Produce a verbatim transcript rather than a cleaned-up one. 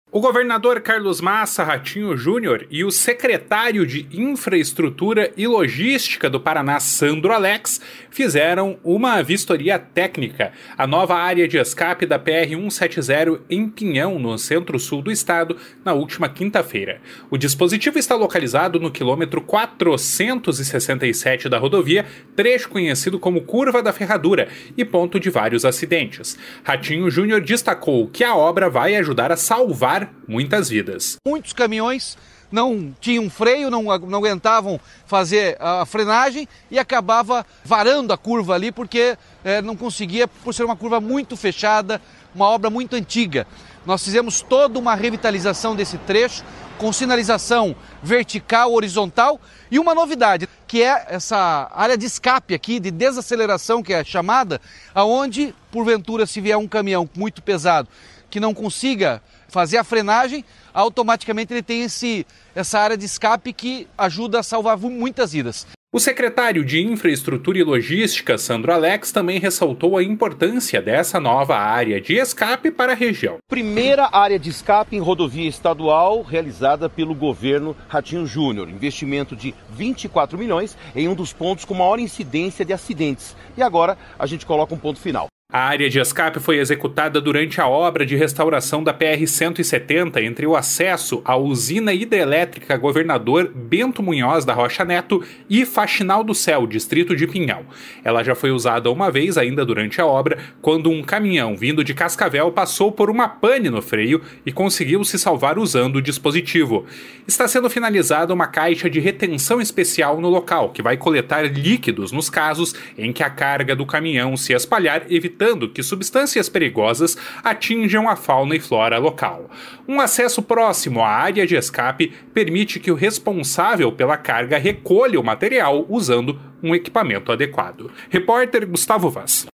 O governador Carlos Massa Ratinho Júnior e o secretário de Infraestrutura e Logística do Paraná, Sandro Alex, fizeram uma vistoria técnica à nova área de escape da P R cento e setenta em Pinhão, no centro-sul do estado, na última quinta-feira. O dispositivo está localizado no quilômetro quatrocentos e sessenta e sete da rodovia, trecho conhecido como Curva da Ferradura e ponto de vários acidentes. Ratinho Júnior destacou que a obra vai ajudar a salvar muitas vidas. Muitos caminhões não tinham freio, não, não aguentavam fazer a frenagem e acabava varando a curva ali porque é, não conseguia, por ser uma curva muito fechada, uma obra muito antiga. Nós fizemos toda uma revitalização desse trecho com sinalização vertical, horizontal e uma novidade, que é essa área de escape aqui, de desaceleração, que é chamada, aonde porventura se vier um caminhão muito pesado que não consiga fazer a frenagem, automaticamente ele tem esse, essa área de escape que ajuda a salvar muitas vidas. O secretário de Infraestrutura e Logística, Sandro Alex, também ressaltou a importância dessa nova área de escape para a região. Primeira área de escape em rodovia estadual realizada pelo governo Ratinho Júnior. Investimento de vinte e quatro milhões em um dos pontos com maior incidência de acidentes. E agora a gente coloca um ponto final. A área de escape foi executada durante a obra de restauração da P R cento e setenta entre o acesso à usina hidrelétrica Governador Bento Munhoz da Rocha Neto e Faxinal do Céu, distrito de Pinhal. Ela já foi usada uma vez ainda durante a obra, quando um caminhão vindo de Cascavel passou por uma pane no freio e conseguiu se salvar usando o dispositivo. Está sendo finalizada uma caixa de retenção especial no local, que vai coletar líquidos nos casos em que a carga do caminhão se espalhar, evitando que substâncias perigosas atinjam a fauna e flora local. Um acesso próximo à área de escape permite que o responsável pela carga recolha o material usando um equipamento adequado. Repórter Gustavo Vaz.